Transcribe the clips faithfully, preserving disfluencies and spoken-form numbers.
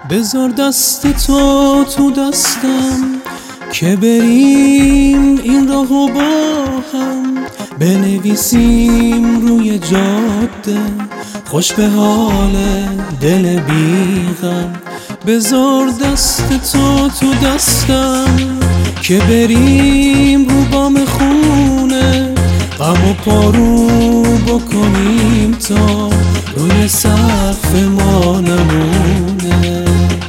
بذار دست تو تو دستم که بریم این راهو با هم، بنویسیم روی جاده خوش به حال دل بیغم. بذار دست تو تو دستم که بریم رو بام خونه، غم و پارو بکنیم تا روی سقف ما نمونه.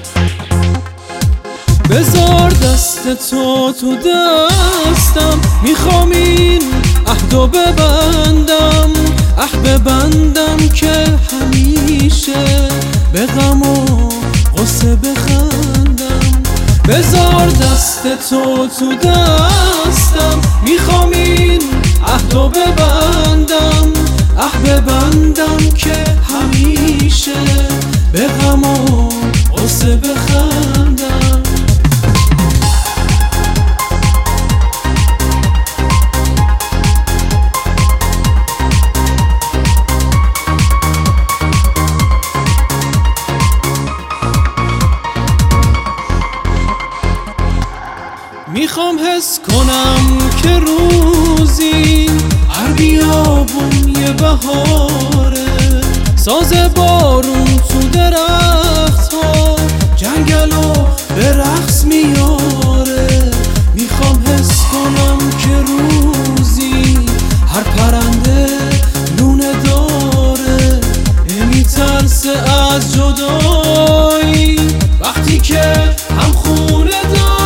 بذار دست تو تو دستم، میخوام این عهدو ببندم، عهد ببندم که همیشه به غم و غصه بخندم. بذار دست تو تو دستم، میخوام این عهدو ببندم، عهد ببندم که همیشه به غم و غصه بخندم. میخوام حس کنم که روزی هر بیابون یه بهاره، ساز بارون تو درخت ها جنگل و به رقص میاره. میخوام حس کنم که روزی هر پرنده لونه داره، نمیترسه از جدایی وقتی که هم خونه داره.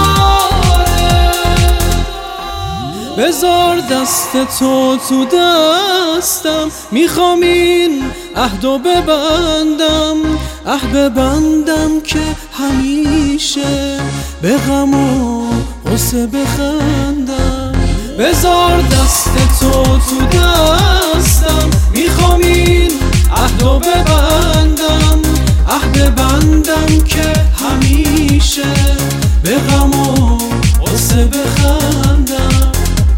بذار دست تو تو دستم، میخوام این عهدو ببندم، عهد ببندم که همیشه به غم و غصه بخندم. بذار دست تو تو دستم، میخوام این عهدو ببندم، عهد ببندم که همیشه به غم و غصه بخندم.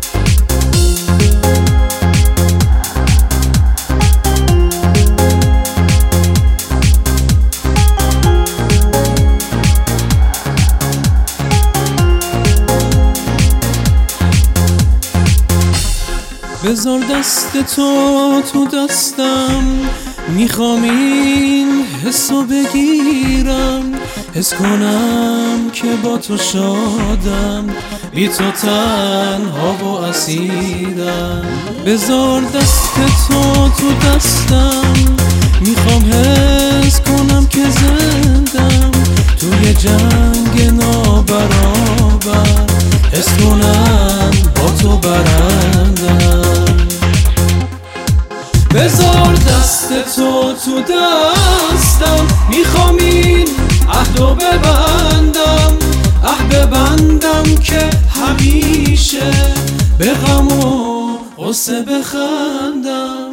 بذار دست تو تو دستم، میخوام این حسو بگیرم، حس کنم که با تو شادم، بی تو تنها و اسیرم. بذار دست تو تو دستم، میخوام حس کنم که زندم توی جنگ نابرابر، حس کنم با تو برندم. بذار دست تو تو دستم، میخوام این عهدو ببندم، عهد ببندم که همیشه به غم و غصه بخندم.